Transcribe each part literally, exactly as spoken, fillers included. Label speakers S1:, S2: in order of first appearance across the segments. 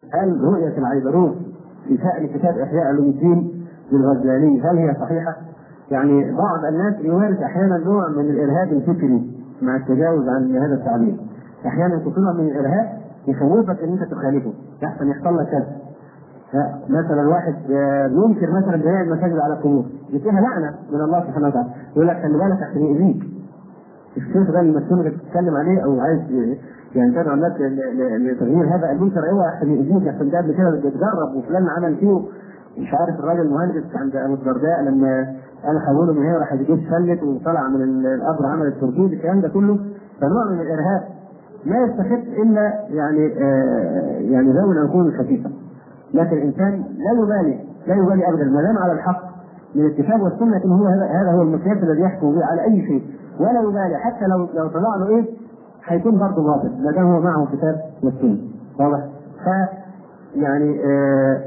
S1: هل رؤية العيدروس في شأن كتاب إحياء علوم الدين للغزالي هل هي صحيحة؟ يعني بعض الناس يمارس أحيانا نوع من الإرهاب الفكري مع التجاوز عن هذا التعبير. أحيانا يكون نوع من الإرهاب يخوفك إن أنت تخالفه، يحسن يحصل لك كذا. مثلا واحد ينكر مثلا بناء المساجد على القبور، يديها لعنة من الله سبحانه وتعالى، يقول لك خلي بالك عشان يؤذيك. الشيخ ده المسؤول اللي بتتكلم عليه او عايز يعني تدعو الناس لتغيير هذا المنكر، ايوه عشان يؤذيك، عشان ده قبل كده بيتجرب وفلان عمل فيه. مش عارف الراجل المهندس عند ابو الدرداء لما قال حولوا من هنا راح يجيب شلت وطلع من القبر عمل التركيب، الكلام ده كله فنوع من الارهاب لا يستحق الا يعني آه يعني ذوي العقول الخفيفه. لكن الانسان لا يبالي لا يبالي ابدا ما دام على الحق من الكتاب والسنه، ان هو هذا هو المقياس الذي يحكم به على اي شيء، ولا يبالي حتى لو لو طلع له ايه هيكون برضه باطل ما دام هو معه كتاب والسنه. واضح؟ ف يعني آه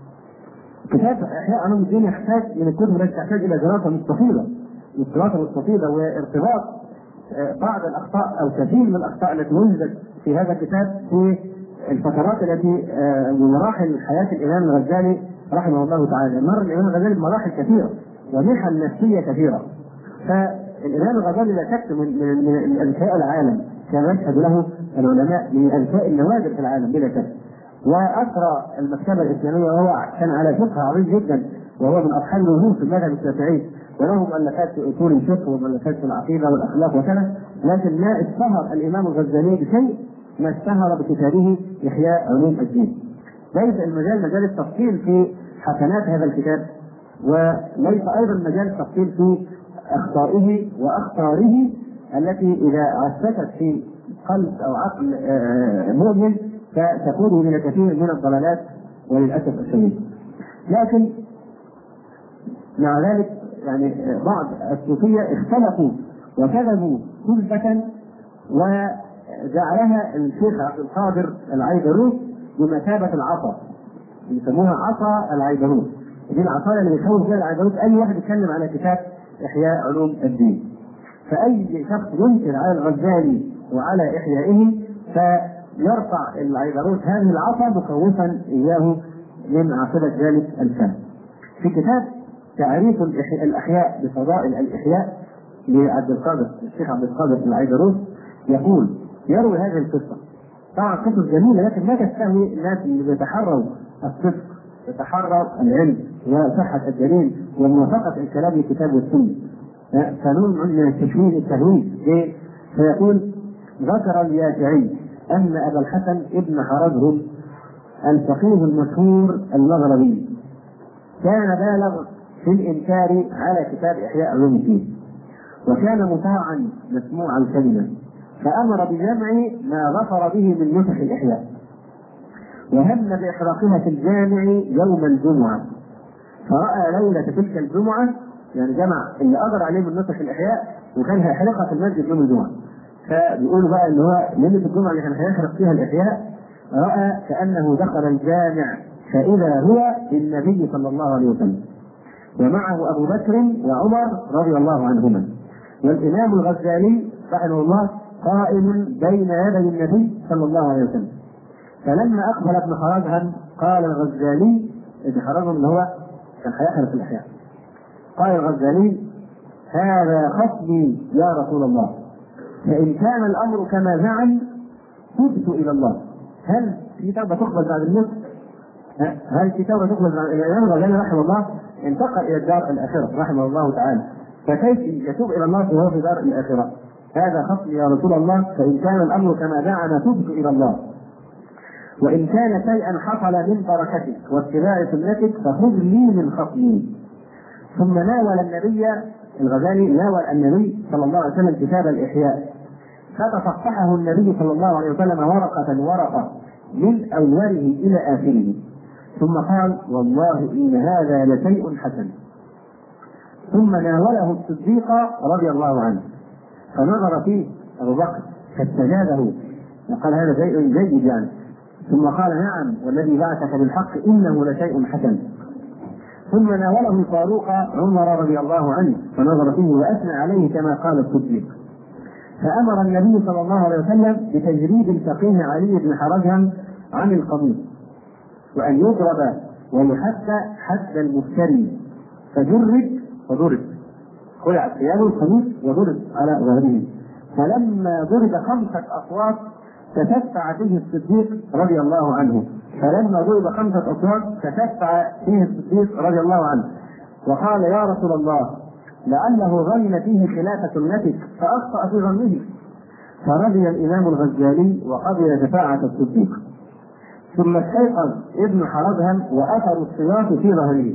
S1: كتاب احياء علوم الدين يحتاج من الكتب التي تحتاج الى دراسه مستفيضه، دراسه مستفيضه وارتباط آه بعض الاخطاء او كثير من الاخطاء التي وجدت في هذا الكتاب في الفترات التي ومراحل حياه الامام الغزالي رحمه الله تعالى. مر الامام الغزالي بمراحل كثيره ومحن نفسيه كثيره. فالامام الغزالي لا شك من من من اذكياء العالم كما يشهد له العلماء من اذكياء النوادر في العالم بلا شك. واثرى المكتبه الاسلاميه وهو كان على فقه عظيم جدا، وهو من اصحاب الوجوه في المذهب الشافعي، وله مؤلفات في اصول الفقه ومؤلفات في العقيده والاخلاق وكذا. لكن ما اشتهر الامام الغزالي بشيء ما اشتهر بكتابه إحياء علوم الدين. ليس المجال مجال التفصيل في حسنات هذا الكتاب، وليس أيضا مجال التفصيل في أخطائه وأخطاره التي إذا عسكت في قلب أو عقل مؤمن فتكون من كثير من الضلالات وللأسف الشديد. لكن مع ذلك يعني بعض الصوفية اختلفوا وكذبوا كذبة و جعلها الشيخ عبد القادر العيدروس بمثابة العصا، يسموها عصا العيدروس. دي العصاية اللي بيخوف فيها العيدروس أي واحد يتكلم على كتاب إحياء علوم الدين. فأي شخص ينكر على الغزالي وعلى إحيائه فيرفع العيدروس هذه العصا مخوفا إياه من عاقبة ذلك الفهم. في كتاب تعريف الأحياء بفضائل الإحياء لعبد القادر الشيخ عبد القادر العيدروس يقول يروي هذه القصة. طبعا قصص جميلة لكن ما تستهوي الناس اللي بيتحروا الصدق، يتحروا العلم وصحة الدليل وموافقة الكلام للكتاب والسنة. فنوع من التشويه التهويل. فيقول ذكر اليافعي أن أبا الحسن ابن حرزهم الفقيه المشهور المغربي كان بالغ في الإنكار على كتاب إحياء علوم الدين، وكان مطاعا مسموع الكلمة، فأمر بجمع ما ظفر به من نسخ الإحياء، وهم بإحراقها في الجامع يوم الجمعة. فرأى ليلة تلك الجمعة يعني جمع اللي قدر عليه من نسخ الإحياء وكان هيحرقها في المسجد يوم الجمعة. فبيقولوا بقى إن هو ليلة الجمعة اللي كان هيحرق فيها الإحياء رأى كأنه دخل الجامع فإذا هو النبي صلى الله عليه وسلم، ومعه أبو بكر وعمر رضي الله عنهما، والإمام الغزالي رحمه الله قائم بين يدي النبي صلى الله عليه وسلم. فلما أقبل ابن حرزهم قال الغزالي، ابن حرزهم اللي هو كان هيحرق الإحياء، قال الغزالي هذا خصمي يا رسول الله، فإن كان الأمر كما زعم تبت إلى الله. هل في توبة تقبل بعد الموت؟ هل في توبة تقبل بعد الإمام الغزالي رحمه الله انتقل إلى الدار الآخرة رحمه الله تعالى، فكيف يتوب إلى الله وهو في دار الآخرة؟ هذا خصمي يا رسول الله، فإن كان الأمر كما زعم تبت إلى الله، وإن كان شيئا حصل من بركتك واتباع سنتك فخذ لي من خصمي. ثم ناول النبي الغزالي ناول النبي صلى الله عليه وسلم كتاب الإحياء، فتصفحه النبي صلى الله عليه وسلم ورقة ورقة من أوله إلى آخره، ثم قال والله إن هذا لشيء حسن. ثم ناوله الصديق رضي الله عنه فنظر فيه أبو بكر فاستجابه وقال هذا شيء جيد يعني، ثم قال نعم والذي بعثك بالحق إنه لشيء حسن. ثم ناوله فاروق عمر رضي الله عنه فنظر فيه وأثنى عليه كما قال الصديق. فأمر النبي صلى الله عليه وسلم بتجريد الفقيه علي بن حرزهم عن القميص، وأن يضرب ويحد حد المفتري، فجرد فضرب، خلع ثيابه الخميس وضرب على ظهره. فلما ضرب خمسة أصوات تشفع فيه الصديق رضي الله عنه، فلما ضرب خمسة أصوات تشفع فيه الصديق رضي الله عنه وقال: يا رسول الله، لعله ظن فيه خلاف سنتك فأخطأ في ظنه. فرضي الإمام الغزالي وقبل شفاعة الصديق. ثم استيقظ ابن حرزهم وأثر الصياط في ظهره،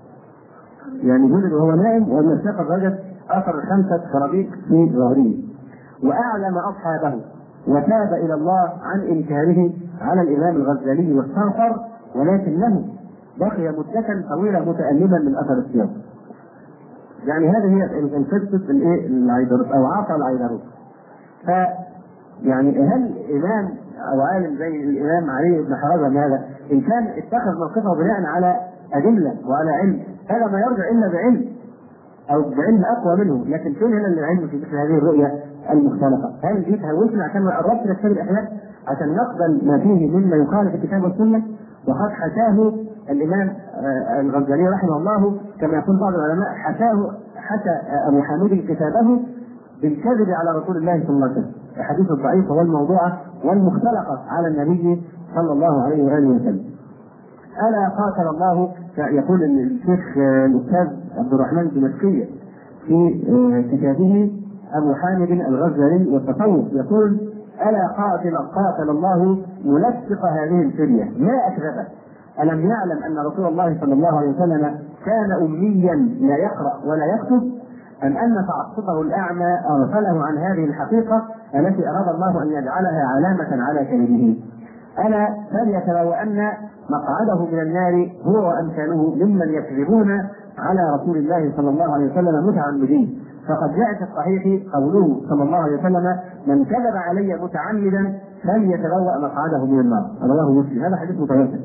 S1: يعني جلد وهو نائم، وأن استيقظ وجد أثر خمسة خرابيق في ظهره، وأعلم أصحابه وتاب إلى الله عن إنكاره على الإمام الغزالي واستغفر، ولكنه بقي مدة طويلة متألما من أثر الصياط. يعني هذه هي القصة العيدروس أو عصا العيدروس. ف يعني هل إمام أو عالم زي الإمام علي بن حرزم هذا إن كان اتخذ موقفه بناء على أدلة وعلى علم، هذا ما يرجع إلا بعلم أو بعلم أقوى منه، لكن فين هنا العلم في مثل هذه الرؤية المختلفة؟ هل دي تهوشنا عشان قربت لكتاب الإحياء عشان نقبل ما فيه مما يخالف الكتاب والسنة؟ وقد حكاه الإمام الغزالي رحمه الله كما يقول بعض العلماء، حكاه حكى أبو حامد كتابه بالكذب على رسول الله صلى الله عليه وسلم، الحديث الضعيف والموضوعة والمختلقة على النبي صلى الله عليه وآله وسلم. ألا قاتل الله، يقول الشيخ الأستاذ عبد الرحمن الدمشقي في كتابه أبو حامد الغزالي والتصوف، يقول: ألا قاتل قاتل الله ملصق هذه الفرية ما أكذبه، ألم يعلم أن رسول الله صلى الله عليه وسلم كان أميا لا يقرأ ولا يكتب، أم أن تعصبه الأعمى أغفله عن هذه الحقيقة التي أراد الله أن يجعلها علامة على كلمه؟ ألا فليتبوأن مقعده من النار هو وأمثاله ممن يكذبون على رسول الله صلى الله عليه وسلم متعمدين، فقد جاء في الصحيح قوله صلى الله عليه وسلم: من كذب علي متعمدا فليتبوأ مقعده من النار، رواه مسلم. هذا حديث متواتر.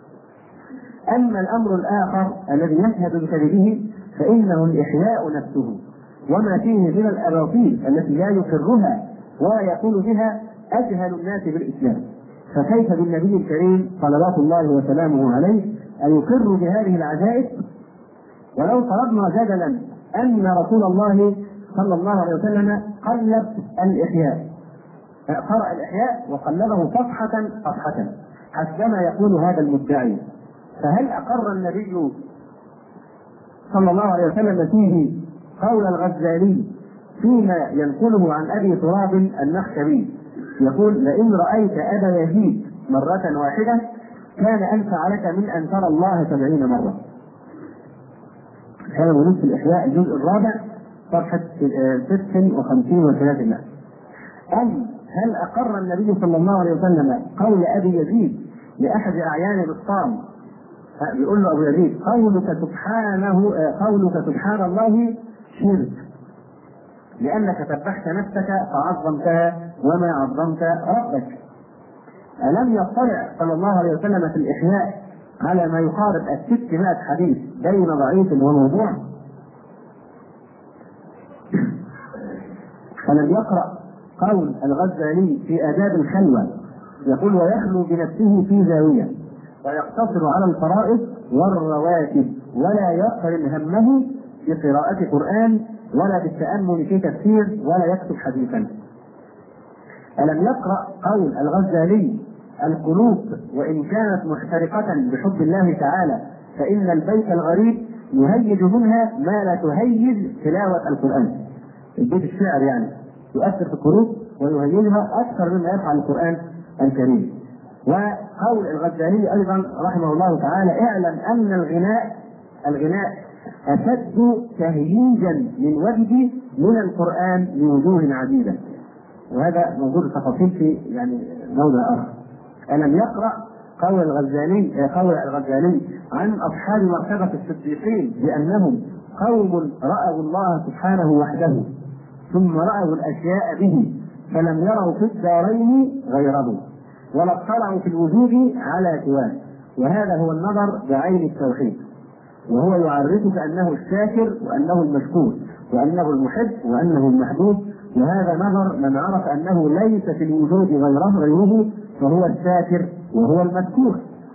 S1: أما الأمر الآخر الذي يشهد بكذبه فإنه الإحياء نفسه وما فيه من الأباطيل التي لا يقرها ولا يقول بها أجهل الناس بالإسلام، فكيف بالنبي الكريم صلوات الله وسلامه عليه أن يقر بهذه العجائب؟ ولو فرضنا جدلا أن رسول الله صلى الله عليه وسلم قلب الإحياء، قرأ الإحياء وقلبه صفحة صفحة حسبما يقول هذا المدعي، فهل أقر النبي صلى الله عليه وسلم فيه قول الغزالي فيما ينقله عن أبي تراب النخشبي يقول: لئن رأيت أبا يزيد مرة واحدة كان أنفع لك من أن ترى الله سبعين مرة؟ هذا موجود في الإحياء الجزء الرابع صفحة ست وخمسين وثلاثمائة. أم هل أقر النبي صلى الله عليه وسلم قول أبي يزيد لأحد أعيان الإسلام، يقول له أبو يزيد: قولك سبحانه قولك سبحان الله شرك، لأنك سبحت نفسك فعظمتها وما عظمت ربك. ألم يطلع صلى الله عليه وسلم في الإحياء على ما يقارب الستمائة حديث بين ضعيف وموضوع؟ فلم يقرأ قول الغزالي في آداب الخلوة يقول: ويخلو بنفسه في زاوية ويقتصر على الفرائض والرواتب ولا يقرن همه بقراءة قرآن ولا بالتأمل في تفسير ولا يكتب حديثا؟ ألم يقرأ قول الغزالي: القلوب وإن كانت محترقة بحب الله تعالى فإن البيت الغريب يهيج منها ما لا تهيج تلاوة القرآن؟ البيت الشعر يعني يؤثر في القلوب ويهيجها أكثر مما يفعل القرآن الكريم. وقول الغزالي أيضا رحمه الله تعالى: اعلم أن الغناء الغناء أشد تهييجا من وجد من القرآن لوجوه عديدة. وهذا موجود التفاصيل في يعني موضع آخر. ألم يقرأ قول الغزالي قول الغزالي عن أصحاب مرتبة الصديقين بأنهم قوم رأوا الله سبحانه وحده ثم رأوا الأشياء به فلم يروا في الدارين غيره ولا اطلعوا في الوجود على سواه، وهذا هو النظر بعين التوحيد، وهو يعرفك أنه الشاكر وأنه المشكور وأنه المحب وأنه المحبوب، وهذا نظر من عرف أنه ليس في الوجود غيره غيره فهو الشاكر وهو المذكور.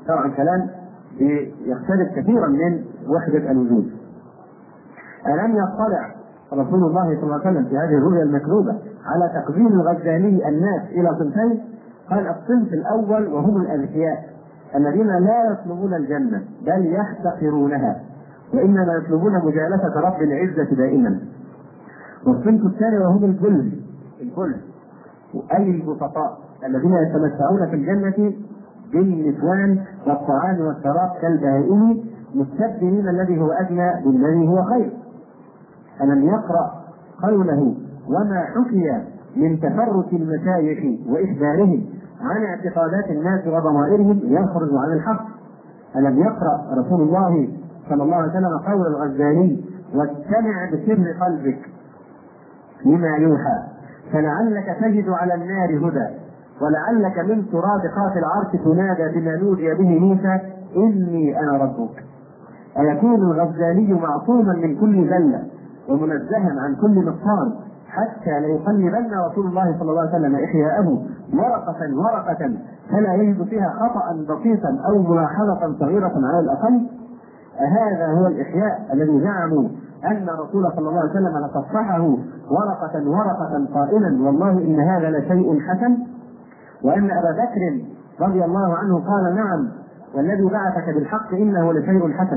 S1: طبعا كلام يختلف كثيرا من وحدة الوجود. ألم يطلع رسول الله صلى الله عليه وسلم في هذه الرؤيا المكذوبة على تقديم الغزالي الناس إلى صنفين؟ قال: الصنف الأول وهم الأذكياء الذين لا يطلبون الجنة بل يحتقرونها، وإنما يطلبون مجالسة رب العزة دائما. والصنف الثاني وهم الجلد الجلد أي البسطاء الذين يتمتعون في الجنة بالنسوان والطعام والشراب كالبهائم مستبدلين الذي هو أدنى بالذي هو خير. ألم يقرأ قوله: وما حكي من تفرق المشايخ وإخبارهم عن اعتقادات الناس وضمائرهم يخرج عن الحق؟ ألم يقرأ رسول الله صلى الله عليه وسلم قول الغزالي: واستمع بسر قلبك لما يوحى فلعلك تجد على النار هدى، ولعلك من تراب قاف العرش تنادى بما نودي به موسى إني أنا ربك. أيكون الغزالي معصوما من كل زلة ومنزها عن كل نقصان حتى ليقلبن رسول الله صلى الله عليه وسلم إحياءه ورقة ورقة فلا يجد فيها خطأ بسيطا أو ملاحظة صغيرة على الأقل؟ أهذا هو الإحياء الذي زعموا أن رسول صلى الله عليه وسلم تصفحه ورقة ورقة قائلا: والله إن هذا لشيء حسن؟ وأن أبا بكر رضي الله عنه قال: نعم والذي بعثك بالحق إنه لشيء حسن.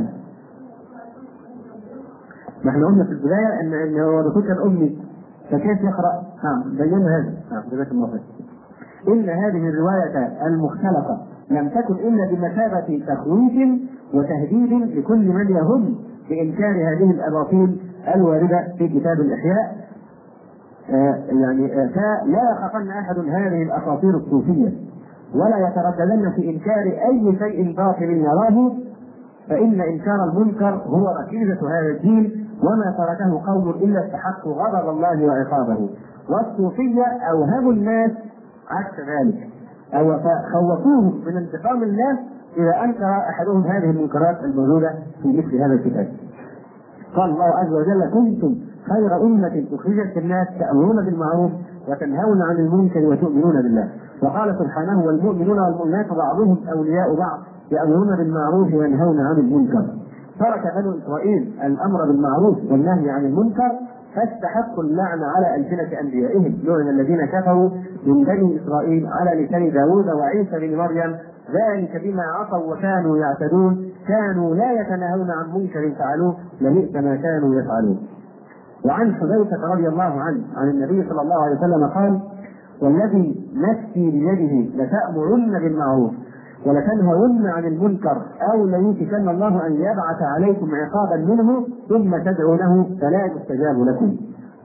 S1: نحن قلنا في البداية أن أن هو الرسول كان أمي، فكيف يقرأ؟ نعم بينا هذا. نعم جزاك الله خير. إن هذه الرواية المختلطة لم تكن إلا بمثابة تخويف وتهديد لكل من يهم بإنكار هذه الأباطيل الواردة في كتاب الإحياء. آه يعني آه فلا يخافن أحد هذه الأساطير الصوفية ولا يترددن في إنكار أي شيء باطل يراه، فإن إنكار المنكر هو ركيزة هذا الدين، وما تركه قوم إلا استحقوا غضب الله وعقابه. والصوفية أوهموا الناس عكس ذلك، أو خوفوهم من انتقام الله إذا أنكر أحدهم هذه المنكرات الموجودة في مثل هذا الكتاب. قال الله عز وجل: كنتم خير أمة أخرجت للناس تأمرون بالمعروف وتنهون عن المنكر وتؤمنون بالله. وقال سبحانه: والمؤمنون والمؤمنات بعضهم أولياء بعض يأمرون بالمعروف وينهون عن المنكر. ترك بنو إسرائيل الأمر بالمعروف والنهي عن المنكر فاستحقوا اللعنة على ألسنة أنبيائهم، لعن الذين كفروا من بني إسرائيل على لسان داود وعيسى بن مريم ذلك بما عصوا وكانوا يعتدون كانوا لا يتناهون عن منكر فعلوه لبئس ما كانوا يفعلون. وعن حذيفة رضي الله عنه عن النبي صلى الله عليه وسلم قال: والذي نفسي بيده لتأمرن بالمعروف ولتنهون عن المنكر أو ليوشكن الله أن يبعث عليكم عقابا منه ثم تدعونه فلا يستجاب لكم.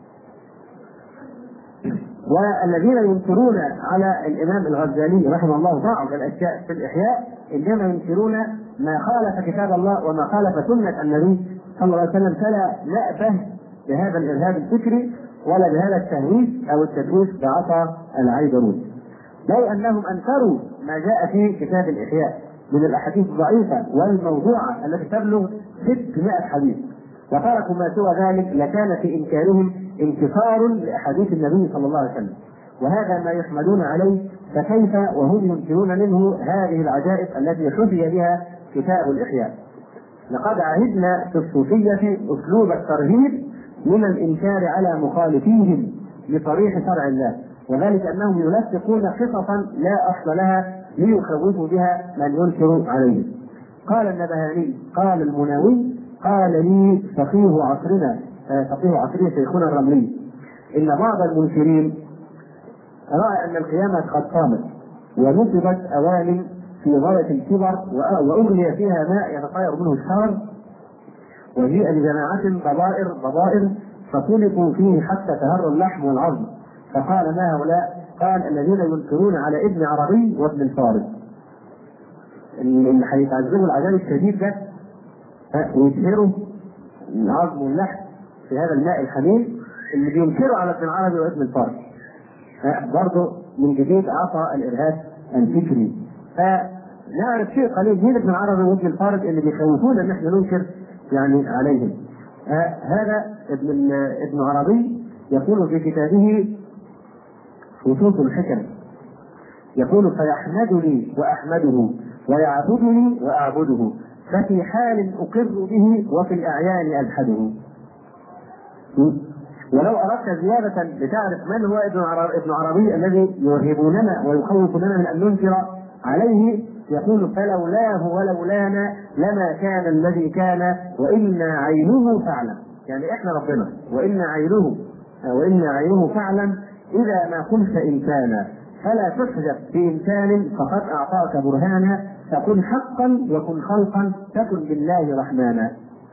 S1: والذين ينكرون على الإمام الغزالي رحمه الله بعض الأشياء في الإحياء إنما ينكرون ما خالف كتاب الله وما خالف سنة النبي صلى الله عليه وسلم، فلا نأبه بهذا الإرهاب الفكري ولا بهذا التهويس أو التدويس بعصا العيدروس، بل أنهم أنكروا ما جاء في كتاب الإحياء من الأحاديث الضعيفة والموضوعة التي تبلغ ستمائة حديث، وتركوا ما سوى ذلك لكان في إنكارهم انتصار لأحاديث النبي صلى الله عليه وسلم، وهذا ما يحمدون عليه، فكيف وهم ينكرون منه هذه العجائب التي حفي بها كتاب الإحياء. لقد عهدنا في الصوفية أسلوب الترهيب من الإنكار على مخالفيهم لطريق شرع الله، وذلك أنهم يلصقون قصصا لا أصل لها ليخوفوا بها من ينكر عليه. قال النبهاني قال المناوي قال لي فقيه عصرنا فقيه عصرنا شيخنا الرملي إن بعض المنكرين رأى أن القيامة قد قامت ونصبت أوان في غاية الكبر وأغلي فيها ماء يتطاير منه الشرر، وجيء لجماعة ضبائر ضبائر فطلقوا فيه حتى تهر اللحم والعظم، فقال: ما هؤلاء؟ قال: الذين ينكرون على ابن عربي وابن الفارس، اللي هيتعذبوا العذاب الشديد ده ويطهروا العظم واللحم في هذا الماء الحميم، اللي بينكروا على ابن عربي وابن الفارس. برضه من جديد عصى الإرهاب الفكري. فنعرف شيء قليل من ابن عربي وابن الفارس اللي بيخوفون ان احنا ننكر يعني عليهم. هذا ابن ابن عربي يقول في كتابه خصوص الحكم، يقول: فيحمدني وأحمده ويعبدني وأعبده، ففي حال أقر به وفي الأعيان أجحده. ولو أردت زيادة لتعرف من هو ابن ابن عربي الذي يرهبوننا ويخوفوننا من أن ننكر عليه، يقول: فلولاه ولولانا لما كان الذي كان وإنا عينه فاعلم. يعني إحنا ربنا وإنا عينه وإنا عينه فاعلم إذا ما قلت إنسانا فلا تحجب بإنسان فقد أعطاك برهانا، فكن حقا وكن خلقا تكن بالله رحمانا.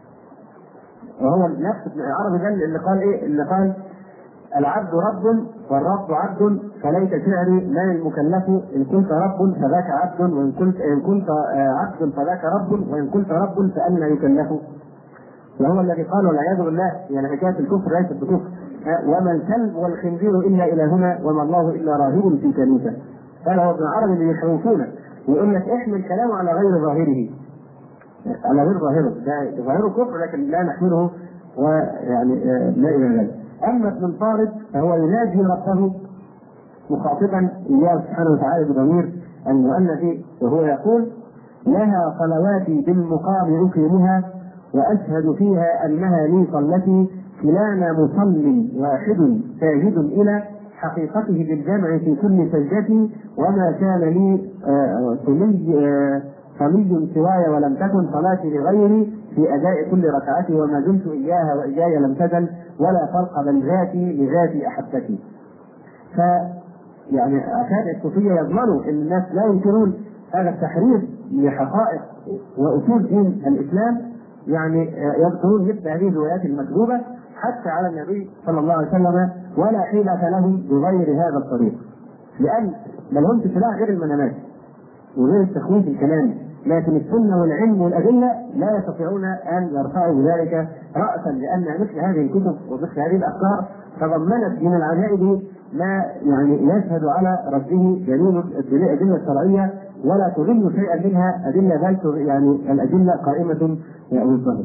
S1: وهو نفس ابن عربي ده اللي قال ايه؟ اللي قال: العبد رب والرب عبد، فليت شعري من المكلف، ان كنت رب فذاك عبد، وان كنت ان كنت عبد فذاك رب، وان كنت رب فأنا يكلف. وهو الذي قال والعياذ بالله يعني حكايه الكفر ليست بكفر: وما الكلب والخنزير الا الهنا وما الله الا راهب في كنيسه. قال هو ابن عربي اللي يخوفونه ويقول لك احمل كلامه على غير ظاهره، على غير ظاهره، ده ظاهره كفر لكن لا نحمله ويعني لا الى ذلك. اما ابن طارد فهو يناجي ربه مخاطبا اياه سبحانه وتعالى بضمير المؤنث، وهو يقول: لها صلواتي بالمقام اقيمها واشهد فيها انها لي صلتي، كلانا مصل واحد ساجد الى حقيقته بالجمع في كل سجدتي، وما كان لي صلي صلي سواي ولم تكن صلاتي لغيري في اداء كل ركعتي، وما دمت اياها واياي لم تزل ولا فرق بين ذاتي لذاتي احبتي. ف يعني اكاد الصوفيه يضمنوا ان الناس لا ينكرون هذا التحريف لحقائق واصول دين الاسلام، يعني يذكرون مثل هذه الروايات المكذوبه حتى على النبي صلى الله عليه وسلم، ولا حيلة لهم بغير هذا الطريق، لان ما لهمش سلاح غير المنامات وغير التخويف الكلامي، لكن السنه والعلم والادله لا يستطيعون ان يرفعوا بذلك راسا، لان مثل هذه الكتب ومثل هذه الافكار تضمنت من العجائب ما يعني يشهد على رده دليل الادله الشرعيه، ولا تضم شيئا منها ادله، بل يعني الادله قائمه بالظاهر.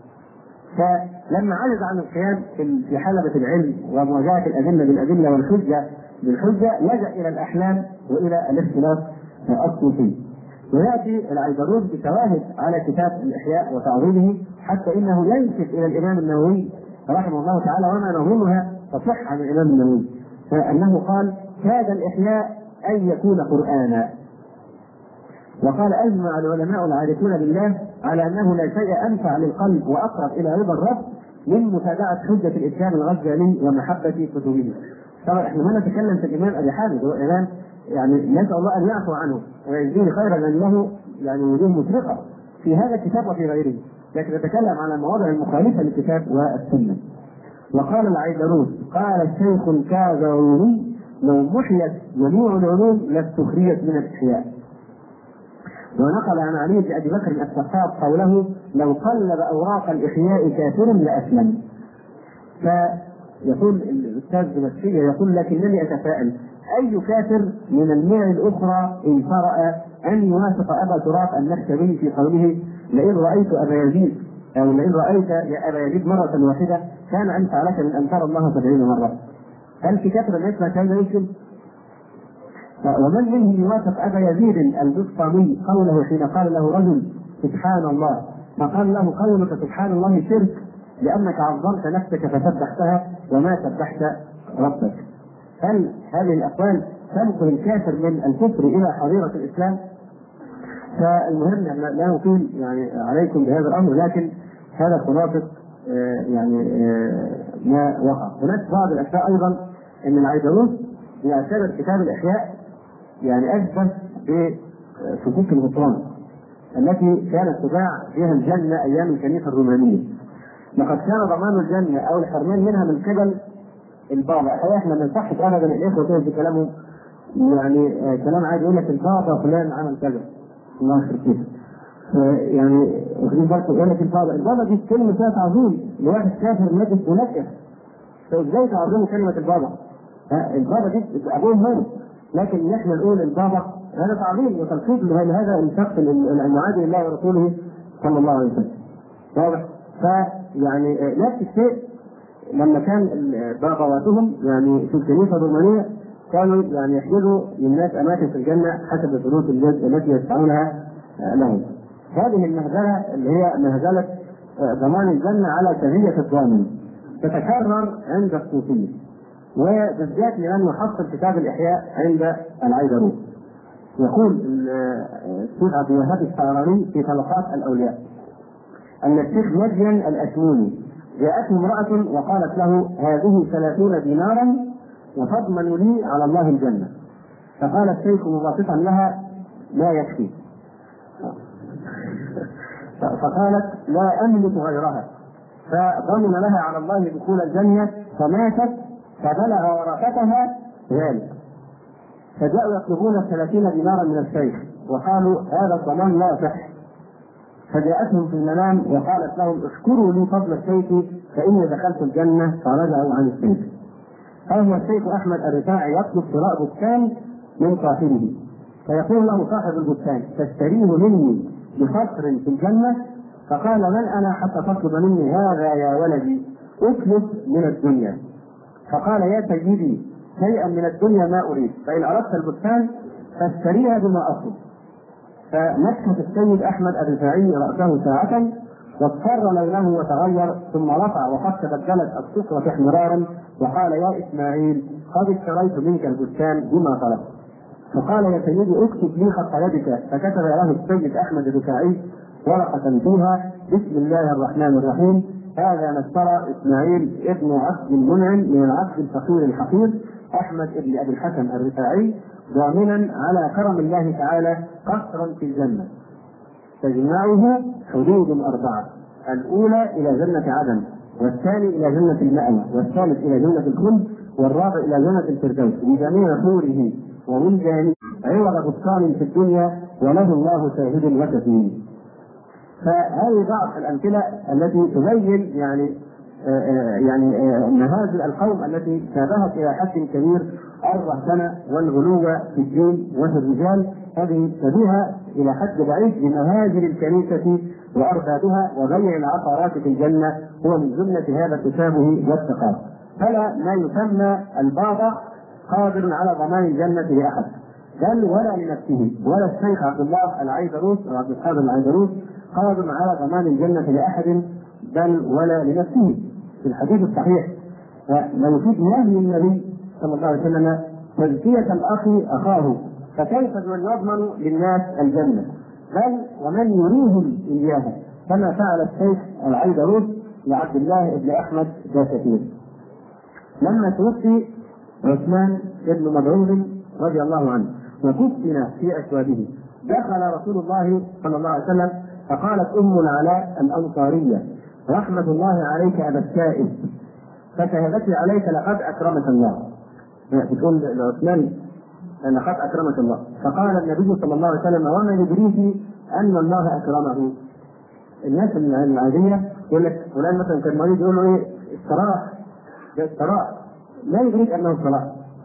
S1: فلما عجز عن القيام في حلبة العلم ومواجهة الأدلة بالأدلة والحجة بالحجة، لجأ إلى الأحلام وإلى الاختلاف الصوفي. ويأتي العيدروس بشواهد على كتاب الإحياء وتعظيمه، حتى إنه ينسب إلى الإمام النووي رحمه الله تعالى، وما نظنها تصح عن الإمام النووي، فأنه قال: كاد الإحياء أن يكون قرآنا. وقال: أجمع العلماء العارفون بالله على أنه لا شيء أنفع للقلب وأقرب إلى رضا الرب من متابعة حجة الإسلام الغزالي ومحبة كتبه. طبعا احنا ما نتكلم في الإمام أبي حامد، هو إمام يعني نسأل الله أن يعفو عنه ويجزيه خيرا، لأنه يعني وجوه مشرقة في هذا الكتاب وفي غيره، لكن نتكلم على المواضع المخالفة للكتاب والسنة. وقال العيدروس: قال الشيخ الكاظمي: لو محيت جميع العلوم لاستخرجت من الإحياء. ونقل عن علي بن ابي بكر السخاب قوله: لو قلب اوراق الاحياء كافر لاسلم. فيقول الاستاذ بمسكيه يقول: لكنني اتساءل اي كافر من المئة الاخرى ان شرع ان يوافق ابا تراب النخشبي في قوله: لئن رايت ابا يزيد او لئن رايت يا ابا يزيد مره واحده كان انفع لك من ان ترى الله سبعين مره. هل في كافر ما يسمع كلام يمكن؟ ومن منهم يوافق أبا يزيد البسطامي قوله حين قال له رجل: سبحان الله، فقال له: قولك سبحان الله شرك، لأنك عظمت نفسك فسبحتها وما سبحت ربك. هل هذه الأقوال تنقل الكافر من الكفر إلى حظيرة الإسلام؟ فالمهم لا نقول يعني عليكم بهذا الأمر، لكن هذا خلاصة يعني ما وقع. هناك بعض الأشياء أيضا أن العيدروس يعتبر كتاب الإحياء يعني أشبه بفكوك الغطران التي كانت تباع فيها الجنة أيام الكنيسة الرومانية. لقد كان ضمان الجنة أو الحرمان منها من قبل البابا. احنا ما نصحش أبدا الإخوة كده في كلامهم يعني كلام عادي، يقول لك البابا فلان عمل كذا الله يخير فيه، يعني واخدين بالكم يقول لك البابا البابا دي كلمة فيها تعظيم لواحد كافر نجس منكر، فازاي تعظموا كلمة البابا؟ البابا دي أبوه هو، لكن نحن نقول البابا هذا تعظيم وتلقيب لهذا الشخص المعادي لله ورسوله صلى الله عليه وسلم. واضح؟ فيعني نفس الشيء لما كان بابواتهم يعني في الكنيسة الرومانية كانوا يعني يحجزوا للناس أماكن في الجنة حسب شروط الجزء التي يدفعونها له. هذه المهزلة اللي هي مهزلة ضمان الجنة على سجية الضامن تتكرر عند الصوفية، وبالذات لمن يحصل كتاب الإحياء عند العيدروس. يقول الشيخ عبد الوهاب الشعراني في طبقات الأولياء أن الشيخ مدين الأشموني جاءته امرأة وقالت له: هذه ثلاثون دينارا وتضمن لي على الله الجنة. فقال الشيخ مبسطا لها: لا يكفي. فقالت: لا أملك غيرها. فضمن لها على الله دخول الجنة، فماتت فبلغ ورثتها ذلك، فجاءوا يطلبون ثلاثين دينارا من الشيخ وقالوا: هذا الضمان لا يصح. فجاءتهم في المنام وقالت لهم: اشكروا لي فضل الشيخ فإني دخلت الجنة. فرجعوا عن الشيخ. فهو الشيخ أحمد الرفاعي يطلب شراء بستان من صاحبه، فيقول له صاحب البستان: تشتريه مني بقصر في الجنة؟ فقال: من أنا حتى تطلب مني هذا يا ولدي؟ اطلب من الدنيا. فقال: يا سيدي، شيئا من الدنيا ما أريد، فإن أردت البستان فاشتريها بما أطلب. فمسح السيد أحمد الرفاعي رأسه ساعة واصفر لونه وتغير، ثم رفع وقد تبدلت الصفرة احمرارا وقال: يا إسماعيل، قد اشتريت منك البستان بما طلبت. فقال: يا سيدي، اكتب لي خط يدك. فكتب له السيد أحمد الرفاعي ورقة فيها: بسم الله الرحمن الرحيم، هذا ما اشترى إسماعيل ابن عبد المنعم من العبد الفقير الحقير أحمد ابن أبي الحسن الرفاعي، ضامنا على كرم الله تعالى قصرا في الجنة تجمعه حدود أربعة: الأولى إلى جنة عدن، والثاني إلى جنة المأوى، والثالث إلى جنة الخلد، والرابع إلى جنة الفردوس بجميع حوره وولدانه عوض بستان في الدنيا وله الله شاهد وكفيل. فهذه بعض الأمثلة التي تبين يعني آآ يعني آآ مهازل القوم التي شابهت إلى حد كبير الرهبنة والغلو في الدين وفي الرجال. هذه شبيهة إلى حد بعيد بمهاجر الكنيسة وأربابها، وغير العقارات في الجنة هو من جملة هذا التشابه والتقارب. فلا ما يسمى البابا قادر على ضمان الجنة لأحد، بل ولا لنفسه، ولا الشيخ عبد الله العيدروس أو عبد الحامد العيدروس قادر على ضمان الجنة لأحد، بل ولا لنفسه. في الحديث الصحيح ما يفيد نهي النبي صلى الله عليه وسلم تزكية الأخ أخاه، فكيف من يضمن للناس الجنة؟ بل ومن يريهم إياها، كما فعل الشيخ العيدروس لعبد الله بن أحمد داسكير. لما توفي عثمان بن مظعون رضي الله عنه وكفن في أثوابه، دخل رسول الله صلى الله عليه وسلم فقالت أم العلاء الأنصارية: رحمة الله عليك أبا السائب، فشهدتي عليك لقد أكرمك الله. بتقول لعثمان: لقد أكرمك الله. فقال النبي صلى الله عليه وسلم: وما يدريك أن الله أكرمه؟ الناس العادية يقول لك فلان مثلا كان مريض، يقول له إيه؟ استراح، استراح، لا يدريك أنه استراح.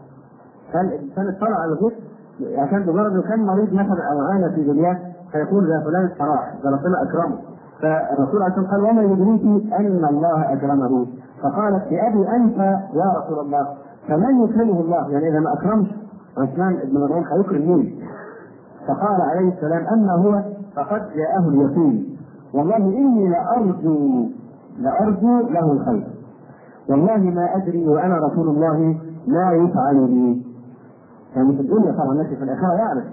S1: فالإنسان اطلع على الغيب عشان بمجرد إنه كان مريض مثلا أو عانى في دنياه فيقول: ده فلان استراح، ده ربنا أكرمه. فالرسول عليه الصلاة والسلام قال: وما يدريك أن الله أكرمه؟ فقالت: بأبي أنت يا رسول الله، فمن يكرمه الله؟ يعني إذا ما أكرمش عثمان بن مظعون هيكرم مين؟ فقال عليه السلام: أما هو فقد جاءه اليقين، والله إني لأرجو لأرجو له الخير، والله ما أدري وأنا رسول الله ما يفعل بي. يعني في الدنيا طبعا الناس في الآخرة يعرف.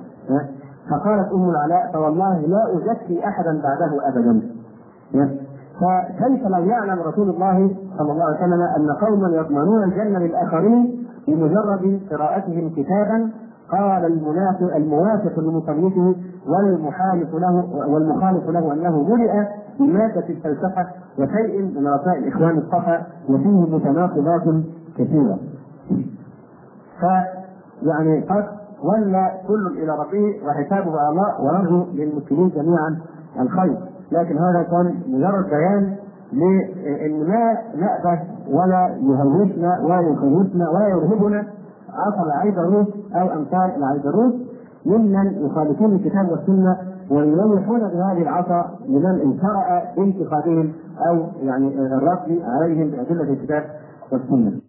S1: فقالت أم العلاء: فوالله لا أزكي أحدا بعده أبدا. فكيف لو يعلم رسول الله صلى الله عليه وسلم أن قوما يضمنون الجنة للآخرين بمجرد قراءتهم كتابا قال المنافق الموافق لمصنفه والمحالف له والمخالف له أنه ملئ بمادة الفلسفة وشيء من رسائل إخوان الصفا وفيه متناقضات كثيرة. فيعني قد ولى كل إلى ربه وحسابه على الله، ونرجو للمسلمين جميعا الخير. لكن هذا كان مجرد بيان لأن ما نأبه ولا يهوشنا ولا يخوفنا ولا يرهبنا عصر العيدروس أو أمثال العيدروس ممن يخالفون الكتاب والسنة ويلوحون بهذه العصا لمن انشرع بانتقادهم أو يعني الرد عليهم بأدلة الكتاب والسنة.